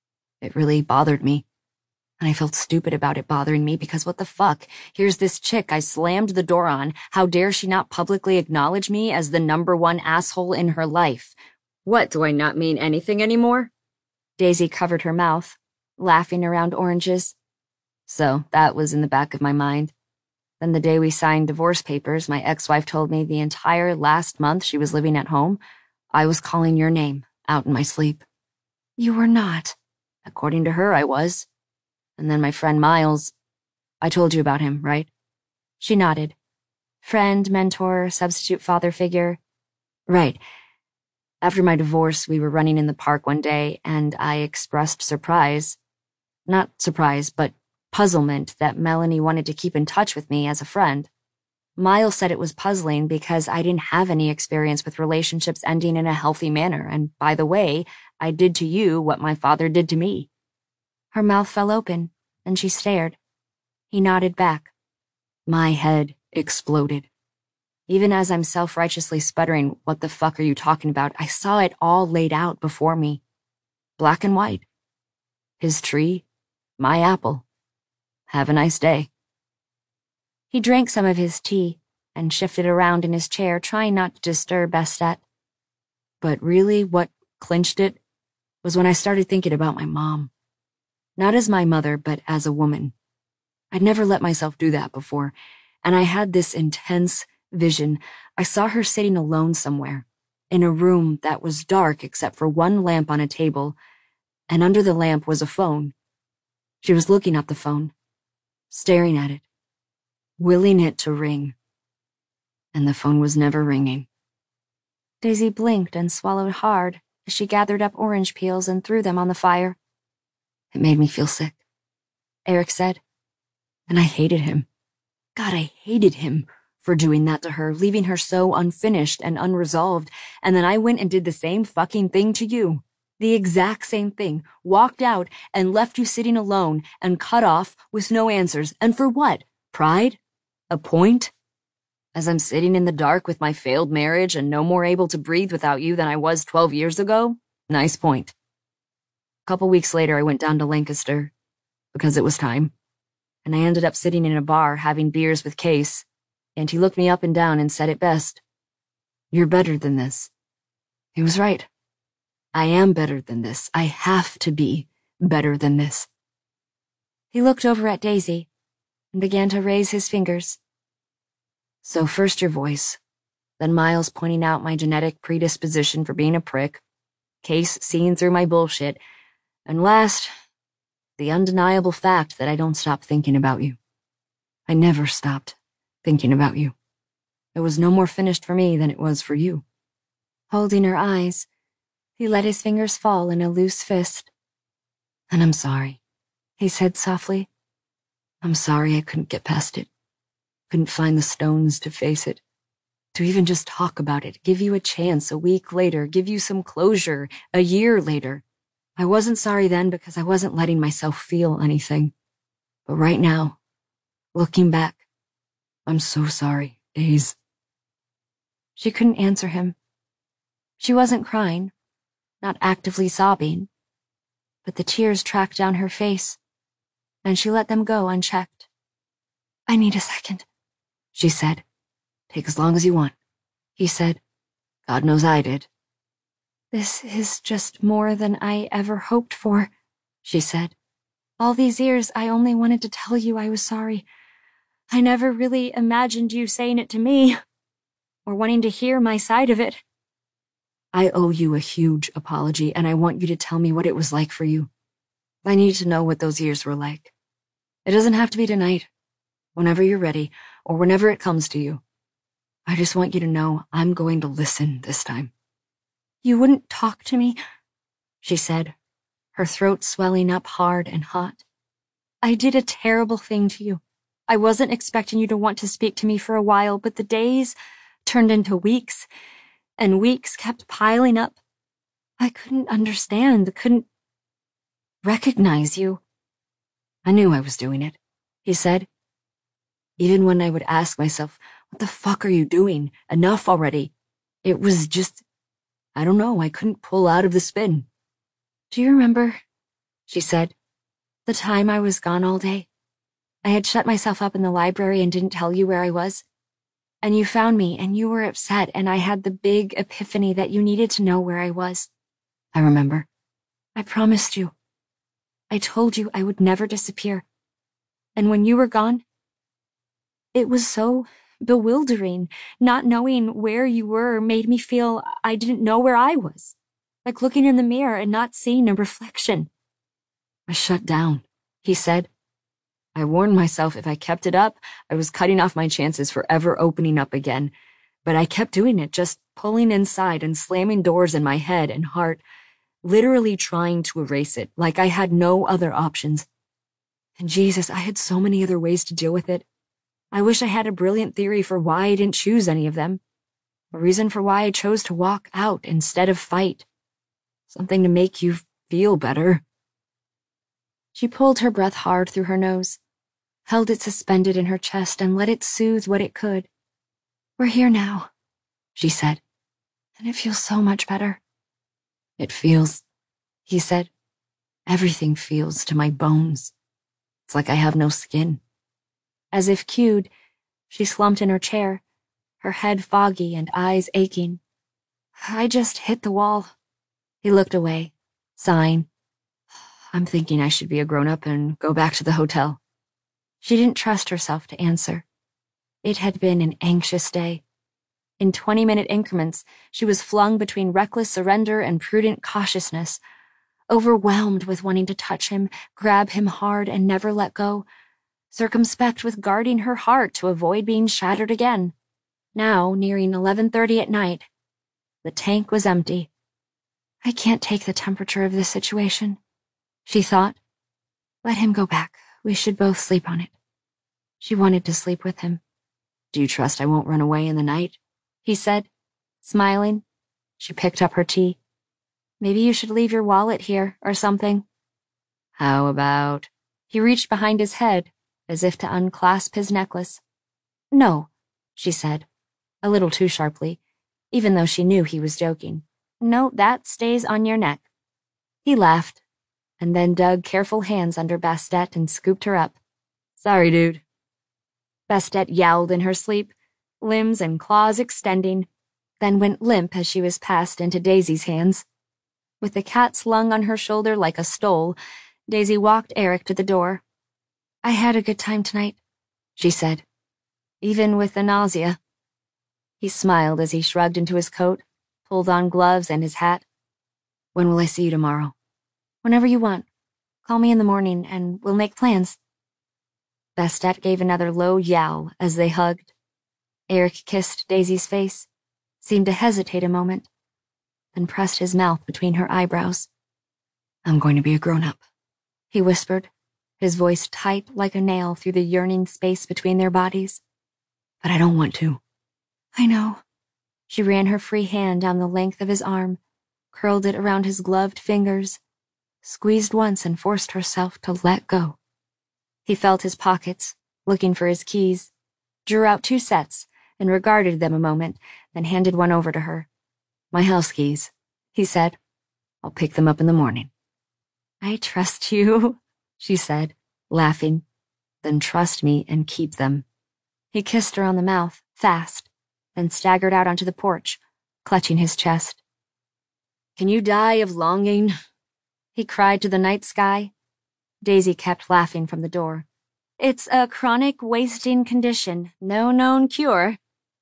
It really bothered me. And I felt stupid about it bothering me because what the fuck? Here's this chick I slammed the door on. How dare she not publicly acknowledge me as the number one asshole in her life? What, do I not mean anything anymore?" Daisy covered her mouth, laughing around oranges. "So that was in the back of my mind. Then the day we signed divorce papers, my ex-wife told me the entire last month she was living at home, I was calling your name out in my sleep." "You were not." "According to her, I was. And then my friend Miles, I told you about him, right?" She nodded. "Friend, mentor, substitute father figure." "Right. After my divorce, we were running in the park one day, and I expressed surprise. Not surprise, but puzzlement that Melanie wanted to keep in touch with me as a friend. Miles said it was puzzling because I didn't have any experience with relationships ending in a healthy manner, and by the way, I did to you what my father did to me." Her mouth fell open, and she stared. He nodded back. My head exploded. Even as I'm self-righteously sputtering, "What the fuck are you talking about?" I saw it all laid out before me. Black and white. His tree, my apple. Have a nice day. He drank some of his tea and shifted around in his chair, trying not to disturb Bastet. But really, what clinched it was when I started thinking about my mom. Not as my mother, but as a woman. I'd never let myself do that before, and I had this intense vision. I saw her sitting alone somewhere, in a room that was dark except for one lamp on a table, and under the lamp was a phone. She was looking at the phone, staring at it, willing it to ring. And the phone was never ringing. Daisy blinked and swallowed hard as she gathered up orange peels and threw them on the fire. "It made me feel sick," Eric said. "And I hated him. God, I hated him for doing that to her, leaving her so unfinished and unresolved, and then I went and did the same fucking thing to you. The exact same thing. Walked out and left you sitting alone and cut off with no answers. And for what? Pride? A point? As I'm sitting in the dark with my failed marriage and no more able to breathe without you than I was twelve years ago? Nice point." A couple weeks later, I went down to Lancaster, because it was time, and I ended up sitting in a bar having beers with Case. and he looked me up and down and said it best. You're better than this. He was right. I am better than this. I have to be better than this. He looked over at Daisy and began to raise his fingers. So first your voice, then Miles pointing out my genetic predisposition for being a prick, Case seeing through my bullshit, and last, the undeniable fact that I don't stop thinking about you. I never stopped thinking about you. It was no more finished for me than it was for you. Holding her eyes, he let his fingers fall in a loose fist. And I'm sorry, he said softly. I'm sorry I couldn't get past it. Couldn't find the stones to face it. To even just talk about it, give you a chance a week later, give you some closure a year later. I wasn't sorry then because I wasn't letting myself feel anything. But right now, looking back, I'm so sorry, Days. She couldn't answer him. She wasn't crying, not actively sobbing, but the tears tracked down her face, and she let them go unchecked. I need a second, she said. Take as long as you want, he said. God knows I did. This is just more than I ever hoped for, she said. All these years I only wanted to tell you I was sorry. I never really imagined you saying it to me, or wanting to hear my side of it. I owe you a huge apology, and I want you to tell me what it was like for you. I need to know what those years were like. It doesn't have to be tonight, whenever you're ready, or whenever it comes to you. I just want you to know I'm going to listen this time. You wouldn't talk to me, she said, her throat swelling up hard and hot. I did a terrible thing to you. I wasn't expecting you to want to speak to me for a while, but the days turned into weeks, and weeks kept piling up. I couldn't understand, couldn't recognize you. I knew I was doing it, he said. Even when I would ask myself, what the fuck are you doing? Enough already. It was just, I don't know, I couldn't pull out of the spin. Do you remember, she said, the time I was gone all day? I had shut myself up in the library and didn't tell you where I was. And you found me, and you were upset, and I had the big epiphany that you needed to know where I was. I remember. I promised you. I told you I would never disappear. And when you were gone, it was so bewildering. Not knowing where you were made me feel I didn't know where I was, like looking in the mirror and not seeing a reflection. I shut down, he said. I warned myself if I kept it up, I was cutting off my chances for ever opening up again. But I kept doing it, just pulling inside and slamming doors in my head and heart, literally trying to erase it, like I had no other options. And Jesus, I had so many other ways to deal with it. I wish I had a brilliant theory for why I didn't choose any of them. A reason for why I chose to walk out instead of fight. Something to make you feel better. She pulled her breath hard through her nose, held it suspended in her chest, and let it soothe what it could. We're here now, she said, and it feels so much better. It feels, he said. Everything feels to my bones. It's like I have no skin. As if cued, she slumped in her chair, her head foggy and eyes aching. I just hit the wall. He looked away, sighing. I'm thinking I should be a grown-up and go back to the hotel. She didn't trust herself to answer. It had been an anxious day. In twenty-minute increments, she was flung between reckless surrender and prudent cautiousness, overwhelmed with wanting to touch him, grab him hard, and never let go, circumspect with guarding her heart to avoid being shattered again. Now, nearing eleven thirty at night, the tank was empty. I can't take the temperature of this situation, she thought. Let him go back. We should both sleep on it. She wanted to sleep with him. Do you trust I won't run away in the night? He said, smiling. She picked up her tea. Maybe you should leave your wallet here, or something. How about... He reached behind his head, as if to unclasp his necklace. No, she said, a little too sharply, even though she knew he was joking. No, that stays on your neck. He laughed, and then dug careful hands under Bastet and scooped her up. Sorry, dude. Bastet yowled in her sleep, limbs and claws extending, then went limp as she was passed into Daisy's hands. With the cat slung on her shoulder like a stole, Daisy walked Eric to the door. "I had a good time tonight," she said, "even with the nausea." He smiled as he shrugged into his coat, pulled on gloves and his hat. "When will I see you tomorrow?" "Whenever you want. Call me in the morning and we'll make plans." Bastet gave another low yowl as they hugged. Eric kissed Daisy's face, seemed to hesitate a moment, then pressed his mouth between her eyebrows. "I'm going to be a grown-up," he whispered, his voice tight like a nail through the yearning space between their bodies. "But I don't want to." "I know." She ran her free hand down the length of his arm, curled it around his gloved fingers, squeezed once and forced herself to let go. He felt his pockets, looking for his keys, drew out two sets, and regarded them a moment, then handed one over to her. "My house keys," he said. "I'll pick them up in the morning." "I trust you," she said, laughing. "Then trust me and keep them." He kissed her on the mouth, fast, then staggered out onto the porch, clutching his chest. "Can you die of longing?" he cried to the night sky. Daisy kept laughing from the door. "It's a chronic wasting condition, no known cure."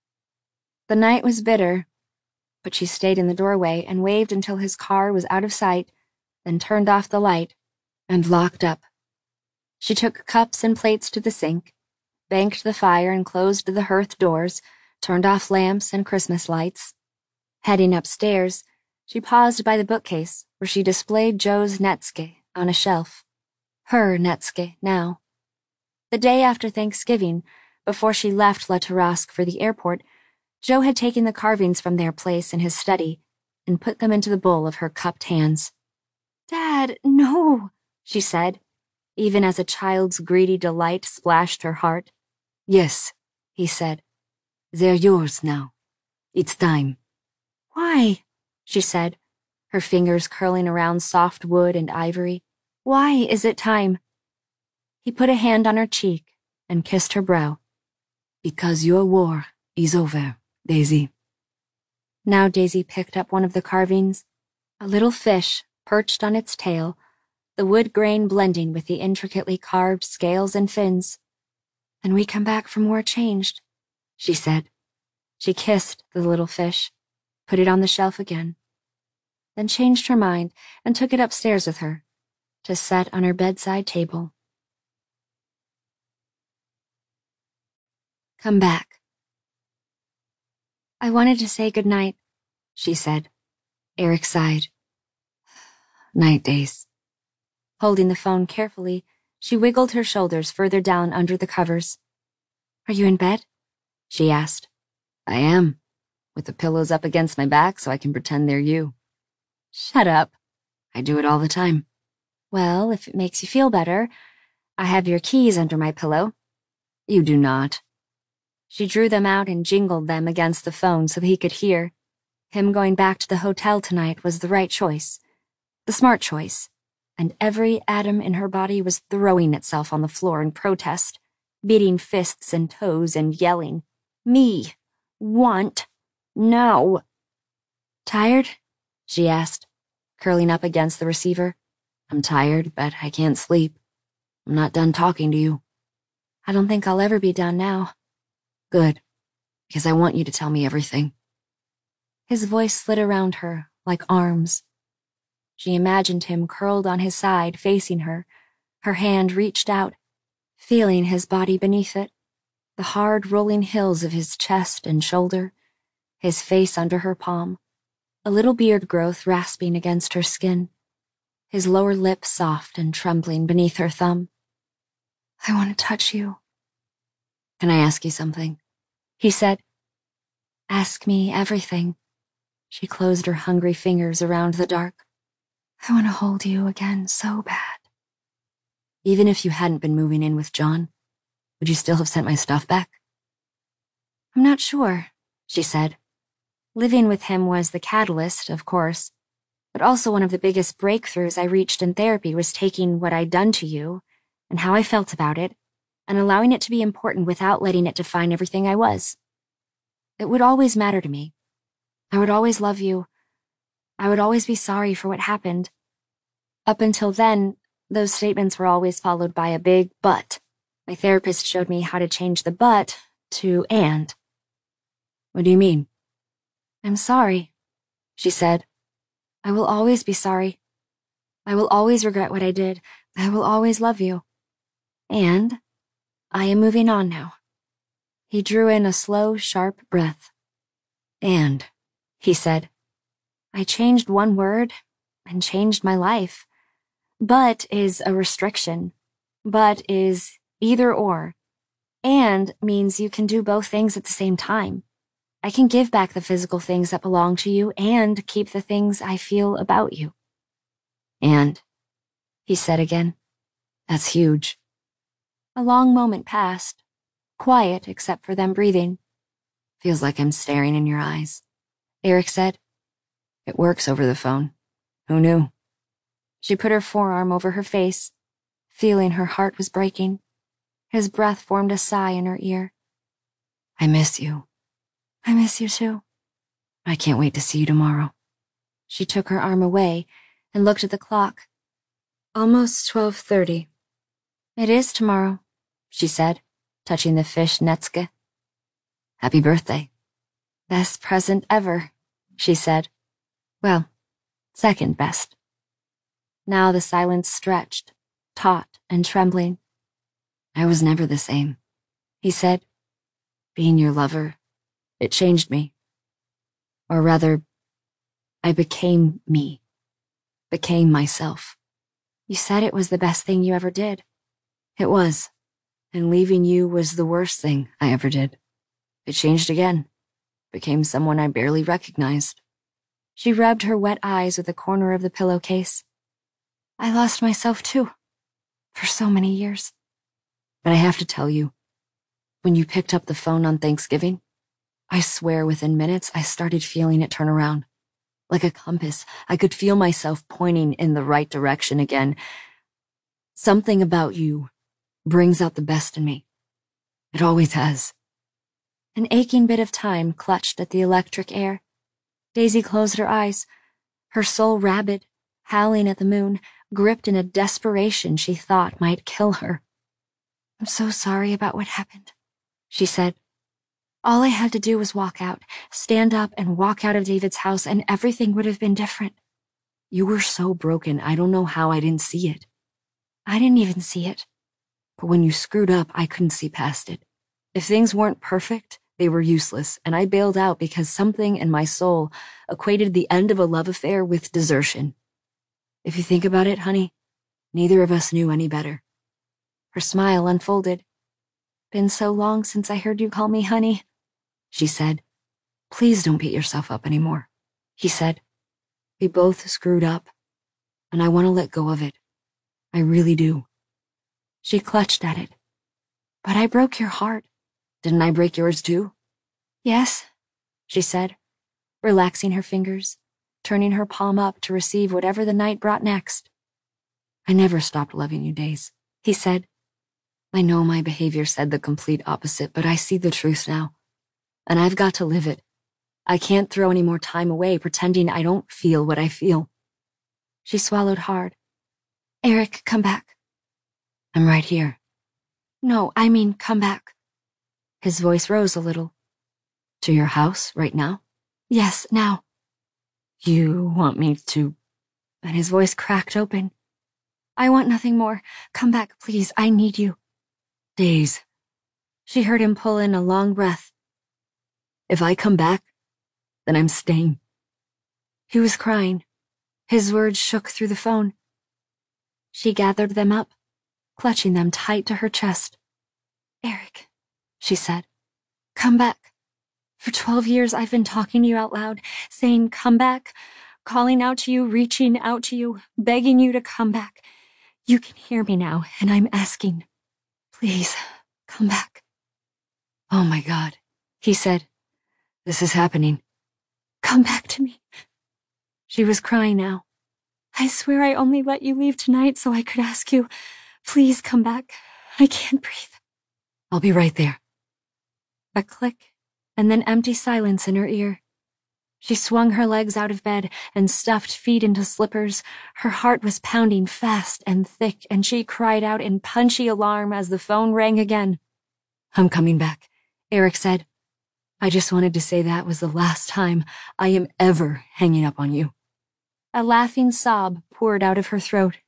The night was bitter, but she stayed in the doorway and waved until his car was out of sight, then turned off the light and locked up. She took cups and plates to the sink, banked the fire and closed the hearth doors, turned off lamps and Christmas lights. Heading upstairs, she paused by the bookcase where she displayed Joe's Netske on a shelf. Her Netske now. The day after Thanksgiving, before she left La Tarasque for the airport, Joe had taken the carvings from their place in his study and put them into the bowl of her cupped hands. "Dad, no," she said, even as a child's greedy delight splashed her heart. "Yes," he said. "They're yours now. It's time." "Why?" she said, her fingers curling around soft wood and ivory. "Why is it time?" He put a hand on her cheek and kissed her brow. "Because your war is over, Daisy." Now Daisy picked up one of the carvings, a little fish perched on its tail, the wood grain blending with the intricately carved scales and fins. "And we come back from war changed," she said. She kissed the little fish, put it on the shelf again, then changed her mind and took it upstairs with her to set on her bedside table. "Come back." "I wanted to say good night," she said. Eric sighed. "Night, Days." Holding the phone carefully, she wiggled her shoulders further down under the covers. "Are you in bed?" she asked. "I am, with the pillows up against my back so I can pretend they're you." "Shut up." "I do it all the time." "Well, if it makes you feel better, I have your keys under my pillow." "You do not." She drew them out and jingled them against the phone so he could hear. Him going back to the hotel tonight was the right choice, the smart choice, and every atom in her body was throwing itself on the floor in protest, beating fists and toes and yelling, "Me! Want! No!" "Tired?" she asked, curling up against the receiver. "I'm tired, but I can't sleep. I'm not done talking to you." "I don't think I'll ever be done now." "Good, because I want you to tell me everything." His voice slid around her like arms. She imagined him curled on his side, facing her, her hand reached out, feeling his body beneath it, the hard rolling hills of his chest and shoulder, his face under her palm, a little beard growth rasping against her skin, his lower lip soft and trembling beneath her thumb. "I want to touch you." "Can I ask you something?" he said. "Ask me everything." She closed her hungry fingers around the dark. "I want to hold you again so bad." "Even if you hadn't been moving in with John, would you still have sent my stuff back?" "I'm not sure," she said. Living with him was the catalyst, of course, but also one of the biggest breakthroughs I reached in therapy was taking what I'd done to you and how I felt about it and allowing it to be important without letting it define everything I was. It would always matter to me. I would always love you. I would always be sorry for what happened. Up until then, those statements were always followed by a big but. My therapist showed me how to change the but to and. What do you mean? I'm sorry, she said. I will always be sorry. I will always regret what I did. I will always love you. And I am moving on now. He drew in a slow, sharp breath. And, he said, I changed one word and changed my life. But is a restriction. But is either or. And means you can do both things at the same time. I can give back the physical things that belong to you and keep the things I feel about you. And, he said again, that's huge. A long moment passed, quiet except for them breathing. Feels like I'm staring in your eyes, Eric said. It works over the phone. Who knew? She put her forearm over her face, feeling her heart was breaking. His breath formed a sigh in her ear. I miss you. I miss you too. I can't wait to see you tomorrow. She took her arm away and looked at the clock. Almost twelve thirty. It is tomorrow, she said, touching the fish Netske. Happy birthday. Best present ever, she said. Well, second best. Now the silence stretched, taut and trembling. I was never the same, he said. Being your lover, it changed me. Or rather, I became me. Became myself. You said it was the best thing you ever did. It was. And leaving you was the worst thing I ever did. It changed again. Became someone I barely recognized. She rubbed her wet eyes with the corner of the pillowcase. I lost myself too. For so many years. But I have to tell you, when you picked up the phone on Thanksgiving, I swear within minutes I started feeling it turn around. Like a compass, I could feel myself pointing in the right direction again. Something about you brings out the best in me. It always has. An aching bit of time clutched at the electric air. Daisy closed her eyes, her soul rabid, howling at the moon, gripped in a desperation she thought might kill her. I'm so sorry about what happened, she said. All I had to do was walk out, stand up and walk out of David's house, and everything would have been different. You were so broken, I don't know how I didn't see it. I didn't even see it. But when you screwed up, I couldn't see past it. If things weren't perfect, they were useless, and I bailed out because something in my soul equated the end of a love affair with desertion. If you think about it, honey, neither of us knew any better. Her smile unfolded. Been so long since I heard you call me honey, she said. Please don't beat yourself up anymore, he said. We both screwed up, and I want to let go of it. I really do. She clutched at it. But I broke your heart. Didn't I break yours too? Yes, she said, relaxing her fingers, turning her palm up to receive whatever the night brought next. I never stopped loving you, Days, he said. I know my behavior said the complete opposite, but I see the truth now. And I've got to live it. I can't throw any more time away pretending I don't feel what I feel. She swallowed hard. Eric, come back. I'm right here. No, I mean come back. His voice rose a little. To your house right now? Yes, now. You want me to... And his voice cracked open. I want nothing more. Come back, please. I need you. Days. She heard him pull in a long breath. If I come back, then I'm staying. He was crying. His words shook through the phone. She gathered them up, clutching them tight to her chest. Eric, she said, come back. For twelve years I've been talking to you out loud, saying come back, calling out to you, reaching out to you, begging you to come back. You can hear me now, and I'm asking. Please, come back. Oh my God, he said. This is happening. Come back to me. She was crying now. I swear I only let you leave tonight so I could ask you, please come back. I can't breathe. I'll be right there. A click and then empty silence in her ear. She swung her legs out of bed and stuffed feet into slippers. Her heart was pounding fast and thick, and she cried out in punchy alarm as the phone rang again. "I'm coming back," Eric said. "I just wanted to say that was the last time I am ever hanging up on you." A laughing sob poured out of her throat.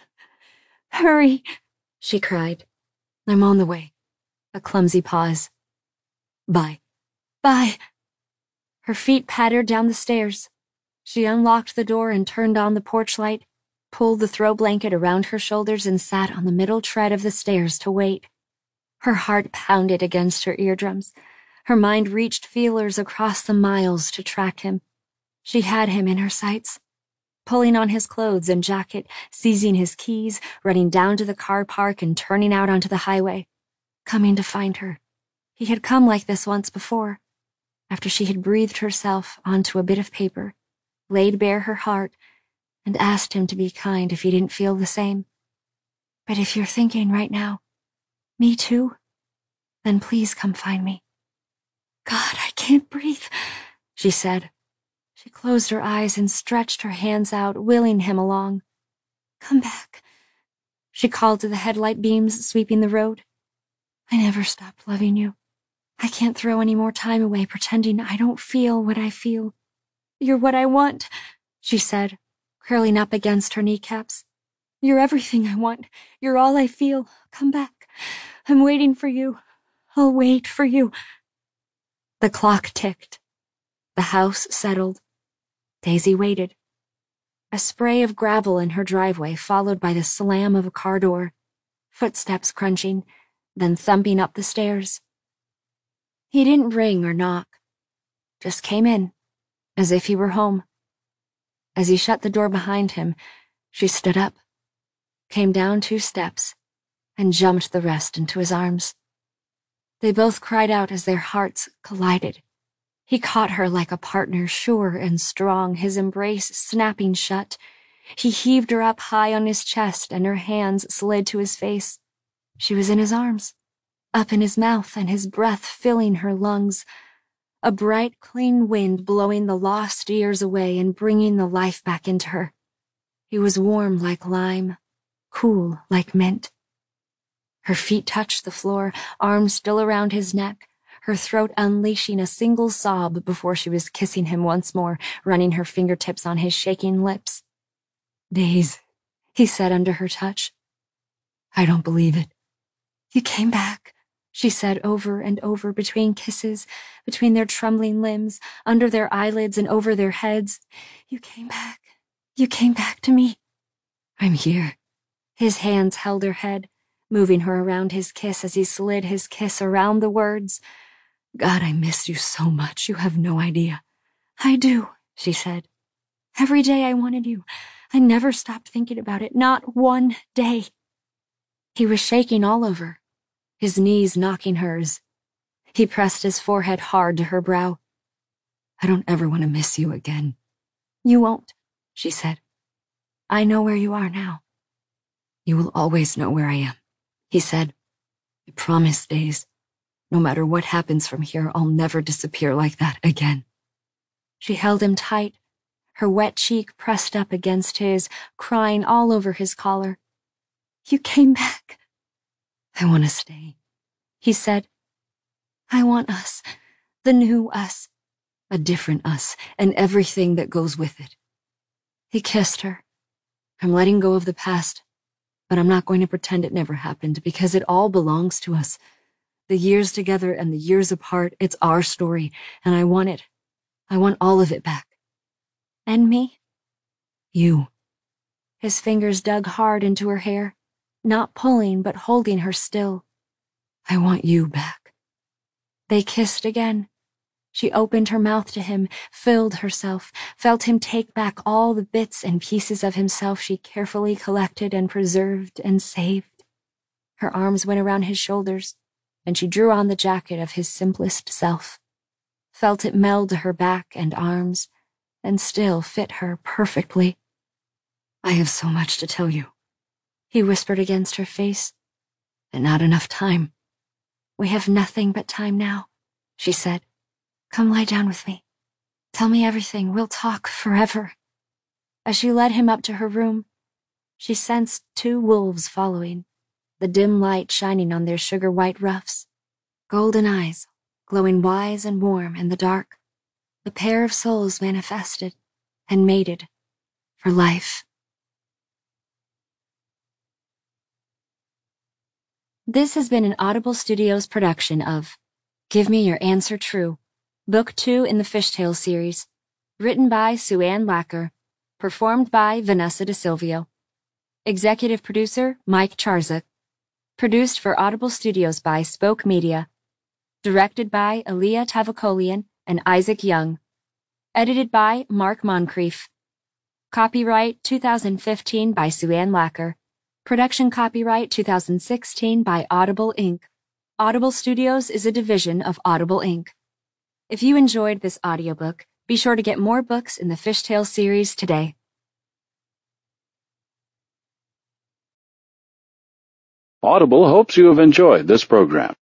"Hurry," she cried. "I'm on the way." A clumsy pause. "Bye." "Bye." Her feet pattered down the stairs. She unlocked the door and turned on the porch light, pulled the throw blanket around her shoulders, and sat on the middle tread of the stairs to wait. Her heart pounded against her eardrums. Her mind reached feelers across the miles to track him. She had him in her sights. Pulling on his clothes and jacket, seizing his keys, running down to the car park and turning out onto the highway. Coming to find her. He had come like this once before. After she had breathed herself onto a bit of paper, laid bare her heart, and asked him to be kind if he didn't feel the same. But if you're thinking right now, "Me too," then please come find me. "God, I can't breathe," she said. She closed her eyes and stretched her hands out, willing him along. "Come back," she called to the headlight beams sweeping the road. "I never stopped loving you. I can't throw any more time away pretending I don't feel what I feel. You're what I want," she said, curling up against her kneecaps. "You're everything I want. You're all I feel. Come back. I'm waiting for you. I'll wait for you." The clock ticked. The house settled. Daisy waited. A spray of gravel in her driveway, followed by the slam of a car door, footsteps crunching, then thumping up the stairs. He didn't ring or knock, just came in, as if he were home. As he shut the door behind him, she stood up, came down two steps, and jumped the rest into his arms. They both cried out as their hearts collided. He caught her like a partner, sure and strong, his embrace snapping shut. He heaved her up high on his chest, and her hands slid to his face. She was in his arms, up in his mouth, and his breath filling her lungs. A bright, clean wind blowing the lost years away and bringing the life back into her. He was warm like lime, cool like mint. Her feet touched the floor, arms still around his neck, her throat unleashing a single sob before she was kissing him once more, running her fingertips on his shaking lips. "Days," he said under her touch. "I don't believe it." "You came back," she said over and over between kisses, between their trembling limbs, under their eyelids and over their heads. "You came back. You came back to me." "I'm here." His hands held her head, moving her around his kiss as he slid his kiss around the words. "God, I miss you so much, you have no idea." "I do," she said. "Every day I wanted you. I never stopped thinking about it, not one day." He was shaking all over, his knees knocking hers. He pressed his forehead hard to her brow. "I don't ever want to miss you again." "You won't," she said. "I know where you are now." "You will always know where I am," he said. "I promise, Days. No matter what happens from here, I'll never disappear like that again." She held him tight, her wet cheek pressed up against his, crying all over his collar. "You came back." "I want to stay," he said. "I want us, the new us, a different us, and everything that goes with it." He kissed her. "I'm letting go of the past, but I'm not going to pretend it never happened, because it all belongs to us. The years together and the years apart, it's our story, and I want it. I want all of it back." "And me?" "You." His fingers dug hard into her hair, not pulling but holding her still. "I want you back." They kissed again. She opened her mouth to him, filled herself, felt him take back all the bits and pieces of himself she carefully collected and preserved and saved. Her arms went around his shoulders, and she drew on the jacket of his simplest self, felt it meld to her back and arms, and still fit her perfectly. "I have so much to tell you," he whispered against her face, "and not enough time." "We have nothing but time now," she said. Come lie down with me. Tell me everything. We'll talk forever. As she led him up to her room, she sensed two wolves following, the dim light shining on their sugar-white ruffs, golden eyes, glowing wise and warm in the dark. The pair of souls manifested and mated for life. This has been an Audible Studios production of Give Me Your Answer True, Book two in the Fishtail series, written by Sue Ann Lacker, performed by Vanessa DeSilvio. Executive producer Mike Charzuk. Produced for Audible Studios by Spoke Media. Directed by Aaliyah Tavakolian and Isaac Young. Edited by Mark Moncrief. Copyright two thousand fifteen by Sue Ann Lacker. Production copyright two thousand sixteen by Audible Incorporated. Audible Studios is a division of Audible Incorporated. If you enjoyed this audiobook, be sure to get more books in the Fishtail series today. Audible hopes you have enjoyed this program.